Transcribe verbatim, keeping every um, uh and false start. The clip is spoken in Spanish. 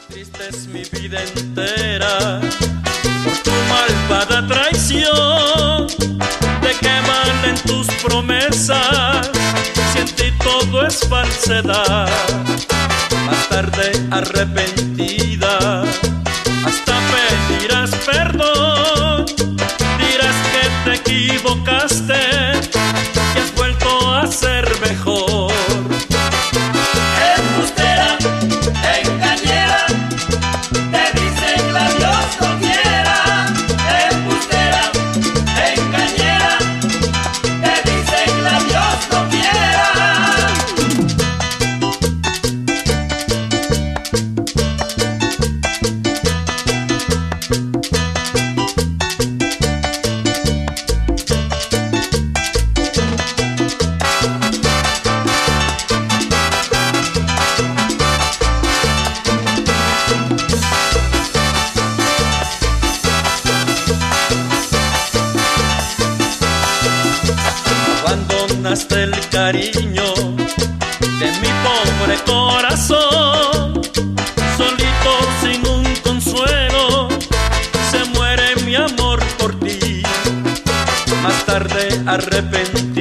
Triste es mi vida entera por tu malvada traición. ¿De qué valen tus promesas si en ti todo es falsedad? Más tarde arrepentida hasta pedirás perdón. Dirás que te equivocaste y has vuelto a ser mejor. Embustera, engañera, te dicen la Dios no quiera. Embustera, engañera, te dicen la Dios no quiera. Abandonaste el cariño de mi pobre corazón. Solito sin un consuelo se muere mi amor por ti. Más tarde arrepentido